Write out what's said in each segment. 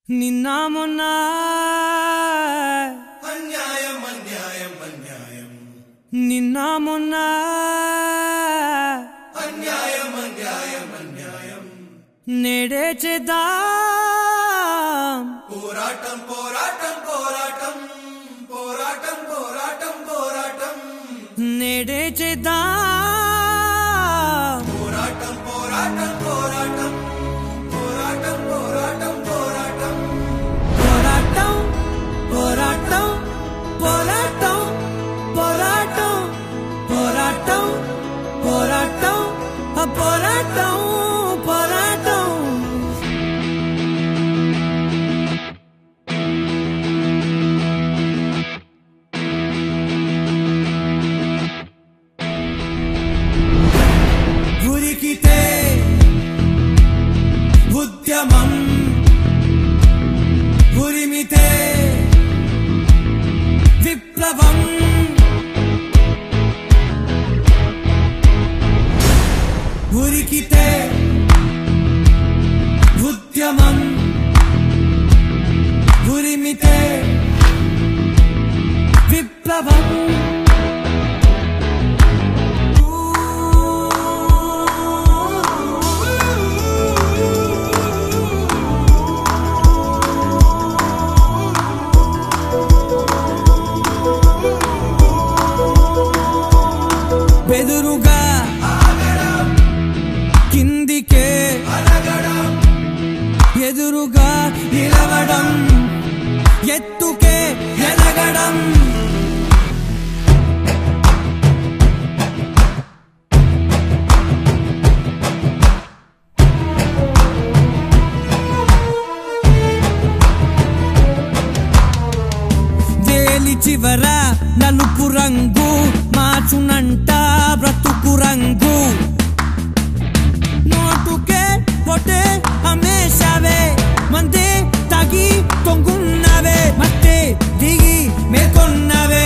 నిన్న మొన్న అన్యాయం అన్యాయం అన్యాయం నిన్న మొన్న అన్యాయం అన్యాయం అన్యాయం నేడే చేద్దాం పోరాటం పోరాటం పోరాటం పోరాటం పోరాటం పోరాటం నేడే చేద్దాం పోరాటం పోరాటం పోరాటం పోరాటం పోరాటం పోరాటం పోరాటం పోరాటం పోరాటం పోరాటం పోరాటం పోరాటం పోరాటం పోరాటం ఉరికితే ఉద్యమం ఉరిమితే విప్లవం ఉరికితే ఉద్యమం ఉరిమితే విప్లవం బెదురుగా కిందికే ఎదురుగా నిలవడం ఎత్తుకే ఎదగడం వేలి చివర నలుపు రంగు మార్చునంట బ్రతుకు రంగు నోటుకే పొటే అమేశావే మందే తాగి తొంగున్నవే మట్టే దిగి మేల్కొన్నవే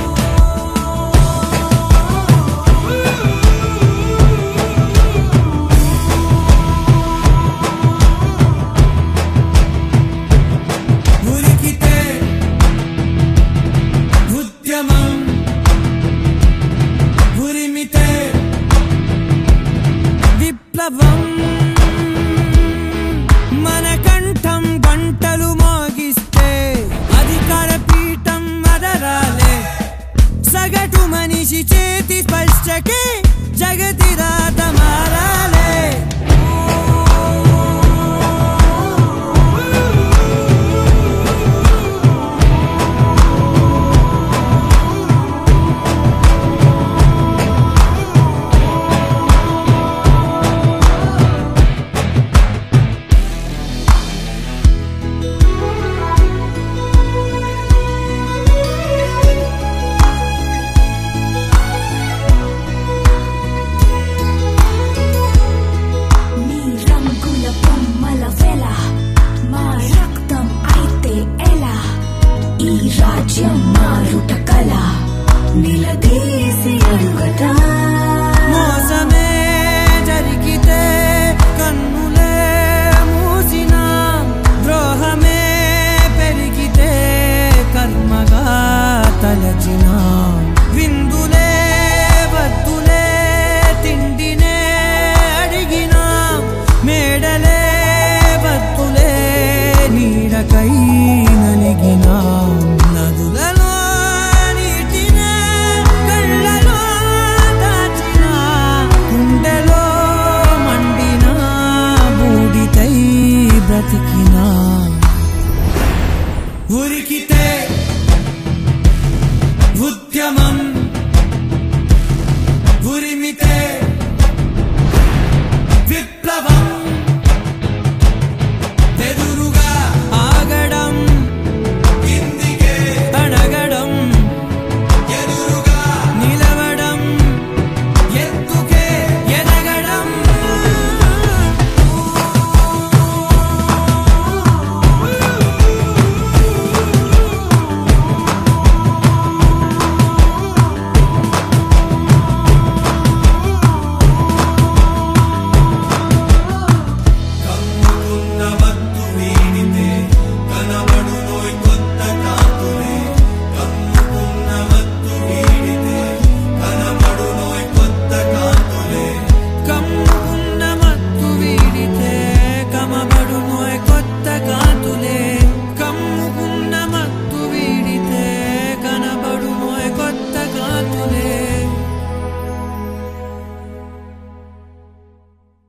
ఉరికితే ఉద్యమం ఉరిమితే విప్లవం మన కంఠం గంటలు మోగిస్తే అధికార పీఠం అదరాలే సగటు మనిషి చేతి స్పర్శకి జగతి రాత మారాలే నిలదీసి అడుగట మోసమే జరిగితే కన్నులే మూసిన ద్రోహమే పెరిగితే కర్మగా తలచిన విందులే వద్దులే తిండినే అడిగిన మేడలే వద్దులే నీడకై నలిగిన నదులలో బ్రతికినా ఉరికితే